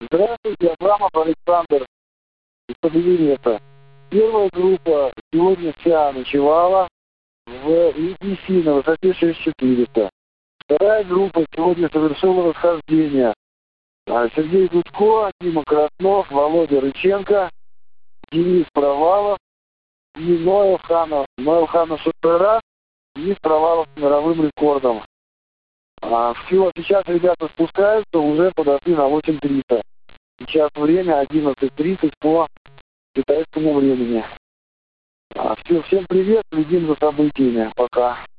Здравствуйте, Абрамов Александр из Подвинета. Первая группа сегодня вся ночевала в ИТС на высоте 6400. Вторая группа сегодня совершила восхождение. Сергей Гудко, Дима Краснов, Володя Рыченко, Денис Провалов и Ноэл Хана Шутера, Денис Провалов с мировым рекордом. Все, сейчас ребята спускаются, уже подошли на 8:30. Сейчас время 11:30 по китайскому времени. Все, всем привет, следим за событиями. Пока.